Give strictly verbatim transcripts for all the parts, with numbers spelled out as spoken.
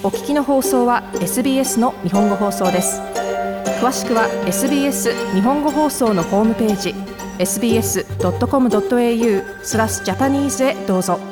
お聞きの放送は エスビーエス の日本語放送です。詳しくは エスビーエス 日本語放送のホームページ エスビーエスドットコムドットエーユー スラスジャパニーズへどうぞ。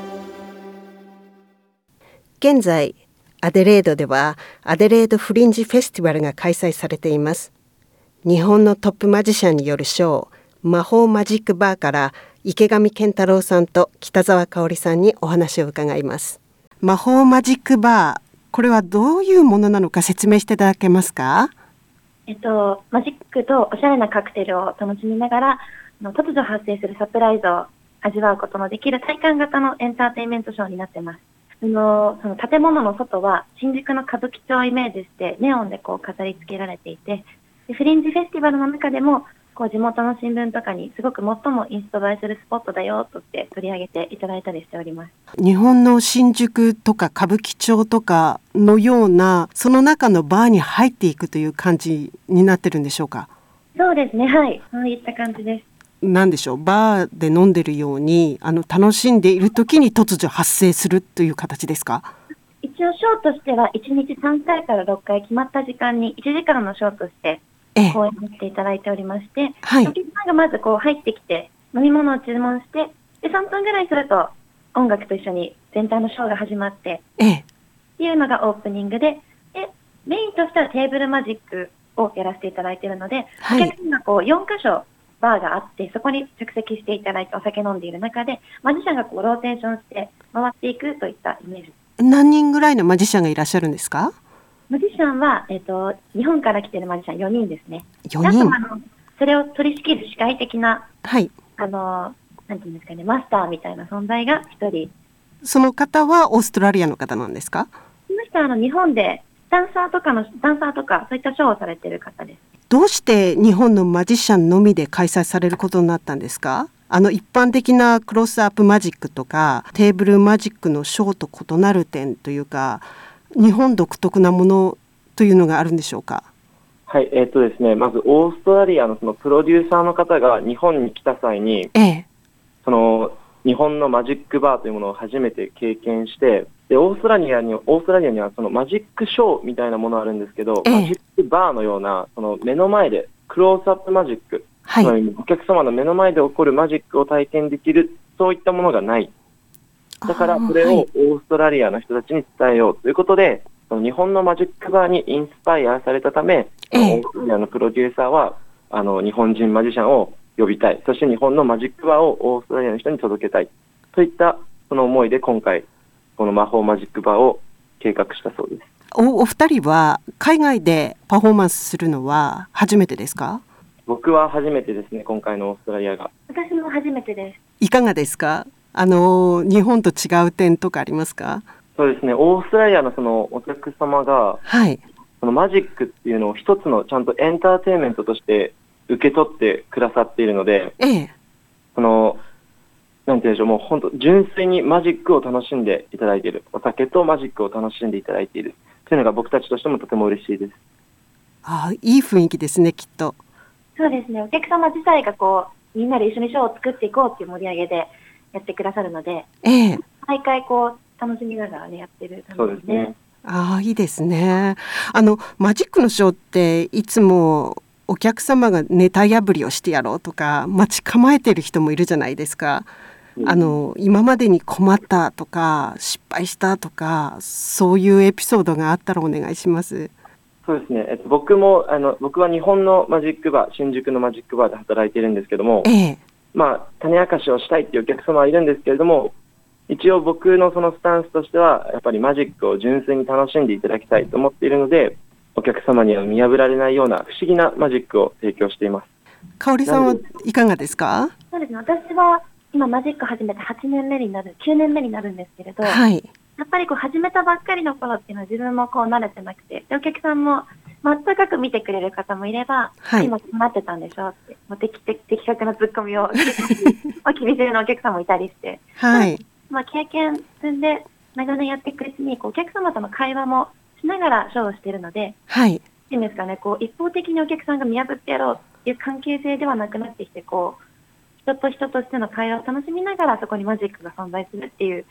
現在アデレードではアデレードフリンジフェスティバルが開催されています。日本のトップマジシャンによるショー、魔法マジックバーから池上健太郎さんと北澤香織さんにお話を伺います。魔法マジックバー、これはどういうものなのか説明していただけますか？ えっと、マジックとおしゃれなカクテルを楽しみながら、あの突如発生するサプライズを味わうことのできる体感型のエンターテインメントショーになってます。あのその建物の外は新宿の歌舞伎町をイメージしてネオンでこう飾り付けられていて、でフリンジフェスティバルの中でもこう地元の新聞とかにすごく最もインスト映えするスポットだよとって取り上げていただいたりしております。 日本の新宿とか歌舞伎町とかのようなその中のバーに入っていくという感じになってるんでしょうか？ そうですね、はい、そういった感じです。 なんでしょう、バーで飲んでるようにあの楽しんでいる時に突如発生するという形ですか？ 一応ショーとしてはいちにちさんかいからろっかい決まった時間にいちじかんのショーとして講演していただいておりまして、はい、お客さんがまずこう入ってきて飲み物を注文して、でさんぷんぐらいすると音楽と一緒に全体のショーが始まって、ええ、っていうのがオープニングで、でメインとしてはテーブルマジックをやらせていただいているので、はい、お客さんがこうよんかしょバーがあって、そこに着席していただいてお酒飲んでいる中でマジシャンがこうローテーションして回っていくといったイメージ。 何人ぐらいのマジシャンがいらっしゃるんですか？ マジシャンは、えーと、日本から来ているマジシャンよにんですね。 よにん。 あのそれを取り仕切る司会的な、はい、あのなんていうんですかね、マスターみたいな存在がひとり。 その方はオーストラリアの方なんですか？ その人はあの日本でダンサーとかのダンサーとかそういったショーをされている方です。 どうして日本のマジシャンのみで開催されることになったんですか？あの一般的なクロスアップマジックとかテーブルマジックのショーと異なる点というか、日本独特なものというのがあるんでしょうか？ はい、えーとですね、まずオーストラリアのそのプロデューサーの方が日本に来た際に、ええ、その日本のマジックバーというものを初めて経験して、でオーストラリアにオーストラリアにはそのマジックショーみたいなものあるんですけど、ええ、マジックバーのようなその目の前でクロースアップマジック、はい、つまりお客様の目の前で起こるマジックを体験できる、そういったものがない。だからそれをオーストラリアの人たちに伝えようということで、その日本のマジックバーにインスパイアされたため、ええ、オーストラリアのプロデューサーはあの日本人マジシャンを呼びたい、そして日本のマジックバーをオーストラリアの人に届けたいといったその思いで今回この魔法マジックバーを計画したそうです。 お, お二人は海外でパフォーマンスするのは初めてですか？ 僕は初めてですね、今回のオーストラリアが。 私も初めてです。 いかがですか？あの日本と違う点とかありますか？ そうですね、オーストラリアのそのお客様が、はい、そのマジックっていうのを一つのちゃんとエンターテインメントとして受け取ってくださっているので、ええ、そのなんていうんでしょう、もう本当純粋にマジックを楽しんでいただいている、お酒とマジックを楽しんでいただいているというのが僕たちとしてもとても嬉しいです。 ああ、いい雰囲気ですね、きっと。 そうですね、お客様自体がこうみんなで一緒にショーを作っていこうっていう盛り上げでやってくださるので、ええ、毎回こう楽しみながらねやってる感じですね。そうですね。 ああ、いいですね。あのマジックのショーっていつもお客様がネタ破りをしてやろうとか待ち構えてる人もいるじゃないですか。うん、あの今までに困ったとか失敗したとかそういうエピソードがあったらお願いします。 そうですね、えっと、僕もあの僕は日本のマジックバー、新宿のマジックバーで働いているんですけども、ええ、まあ種明かしをしたいっていうお客様はいるんですけれども、一応僕のそのスタンスとしてはやっぱりマジックを純粋に楽しんでいただきたいと思っているので、お客様には見破られないような不思議なマジックを提供しています。 香織さんはいかがですか？ そうですね、私は今マジック始めてはちねんめになるきゅうねんめになるんですけれど、はい、やっぱりこう始めたばっかりの頃っていうのは自分もこう慣れてなくて、でお客さんも全く見てくれる方もいれば、はい、今決まってたんでしょってもう的的確なツッコミを気にするのお客さんもいたりして、はい、まあ、経験積んで長年やっていくうちにこうお客様との会話もしながらショーをしているので、はい、いいんですかね、こう一方的にお客さんが見破ってやろうっていう関係性ではなくなってきて、こう人と人としての会話を楽しみながらそこにマジックが存在するっていう、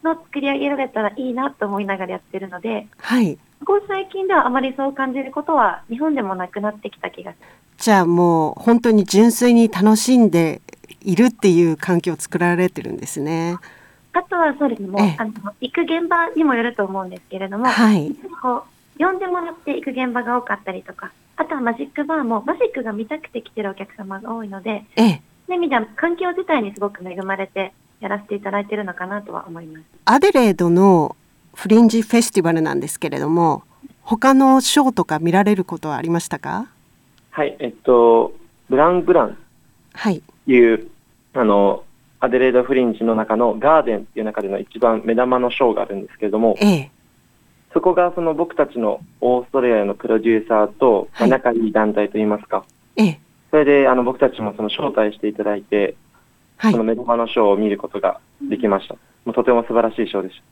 の作り上げられたらいいなと思いながらやってるので、 はい、 ここ最近ではあまりそう感じることは日本でもなくなってきた気がします。 じゃあもう本当に純粋に楽しんでいるっていう環境を作られてるんですね。 あとはそうですね、もうあの行く現場にもよると思うんですけれども、 はい、 こう呼んでもらって行く現場が多かったりとか、あとはマジックバーもマジックが見たくて来てるお客様が多いので、 ええ、 そういう意味では環境自体にすごく恵まれてやらせていただいているのかなとは思います。 アデレードのフリンジフェスティバルなんですけれども、他のショーとか見られることはありましたか？ はい、えっとブランブランいう、はい、あのアデレードフリンジの中のガーデンっていう中での一番目玉のショーがあるんですけれども、 ええ、 そこがその僕たちのオーストラリアのプロデューサーと、はい、仲いい団体といいますか、 ええ、 それであの僕たちもその招待していただいて、はい、その目玉のショーを見ることができました。もうとても素晴らしいショーでした。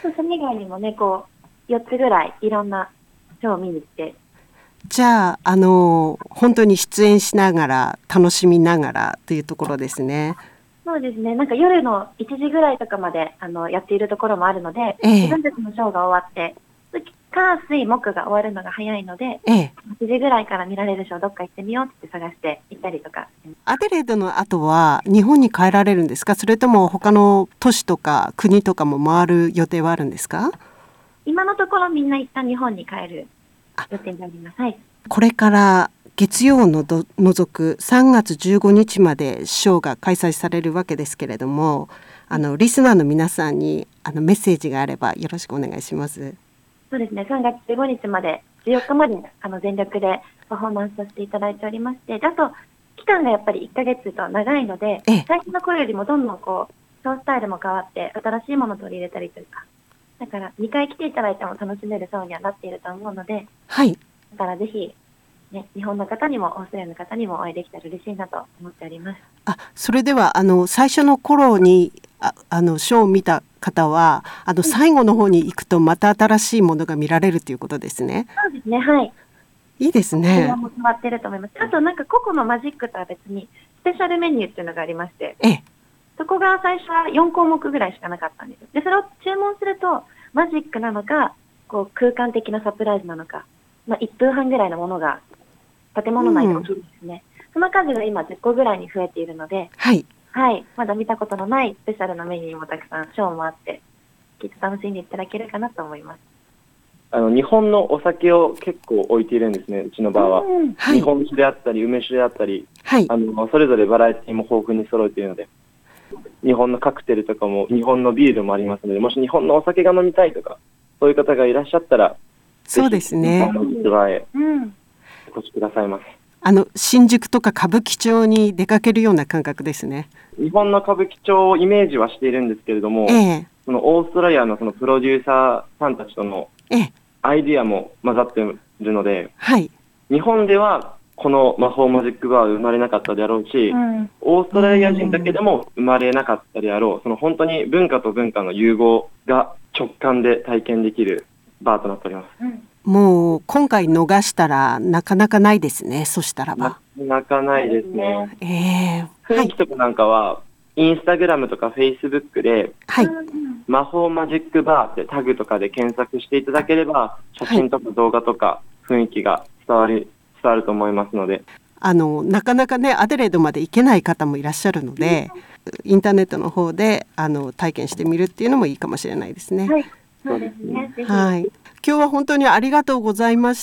あとそれ以外にもね、こうよっつぐらいいろんなショーを見に行って、 じゃあ、あの本当に出演しながら楽しみながらというところですね。 そうですね、なんか夜のいちじぐらいとかまであのやっているところもあるので、ええ、自分たちのショーが終わって火水木が終わるのが早いので、ええ、いちじぐらいから見られるショーどっか行ってみようって探して行ったりとか。 アデレードの後は日本に帰られるんですか？それとも他の都市とか国とかも回る予定はあるんですか？ 今のところみんな一旦日本に帰る予定になります。はい、 これから月曜のど除くさんがつじゅうごにちまでショーが開催されるわけですけれども、あのリスナーの皆さんにあのメッセージがあればよろしくお願いします。 そうですね、さんがつじゅうごにちまでじゅうよっかまであの全力でパフォーマンスさせていただいておりまして、あと期間がやっぱりいっかげつと長いので、最初の頃よりもどんどんこうショースタイルも変わって新しいものを取り入れたりというか、だからにかい来ていただいても楽しめるショーにはなっていると思うので、 はい、 だからぜひね、日本の方にもオーストラリアの方にもお会いできたら嬉しいなと思っております。 あ、それではあの最初の頃に あ, あのショーを見た方はあの最後の方に行くとまた新しいものが見られるということですね。 そうですね、はい。 いいですね。 も変わってると思います。あとなんか個々のマジックとは別にスペシャルメニューっていうのがありまして、 ええ、 そこが最初はよんこうもくぐらいしかなかったんです。でそれを注文するとマジックなのかこう空間的なサプライズなのか、まあ、いっぷんはんぐらいのものが建物内で起きるんですね、うん、その数が今じゅっこぐらいに増えているので、 はいはい、まだ見たことのないスペシャルなメニューもたくさんショーもあってきっと楽しんでいただけるかなと思います。 あの日本のお酒を結構置いているんですね、うちのバーは、うんはい、日本酒であったり梅酒であったり、はい、あのそれぞれバラエティも豊富に揃えているので、日本のカクテルとかも日本のビールもありますので、もし日本のお酒が飲みたいとかそういう方がいらっしゃったらそうですね、 実はへお越しくださいませ。 あの新宿とか歌舞伎町に出かけるような感覚ですね。 日本の歌舞伎町をイメージはしているんですけれども、ええ、そのオーストラリアのそのプロデューサーさんたちとのアイディアも混ざっているので、はい、日本ではこの魔法マジックバーは生まれなかったであろうし、うん、オーストラリア人だけでも生まれなかったであろう、その本当に文化と文化の融合が直感で体験できるバーとなっております、うん、 もう今回逃したらなかなかないですね。そしたらばなかなかないですね、 えー、 雰囲気とかなんかはインスタグラムとかフェイスブックで、はい、魔法マジックバーってタグとかで検索していただければ写真とか動画とか雰囲気が伝わり伝わると思いますので、 あのなかなかねアデレードまで行けない方もいらっしゃるので、インターネットの方であの体験してみるっていうのもいいかもしれないですね。 はい、そうですね。 はい、今日は本当にありがとうございました。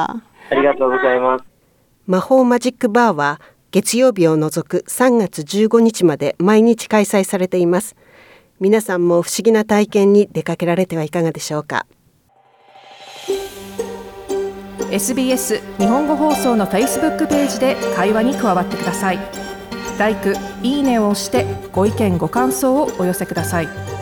ありがとうございます。 魔法マジックバーは月曜日を除くさんがつじゅうごにちまで毎日開催されています。皆さんも不思議な体験に出かけられてはいかがでしょうか。 エスビーエス 日本語放送の Facebook ページで会話に加わってください。ライク、いいねを押してご意見ご感想をお寄せください。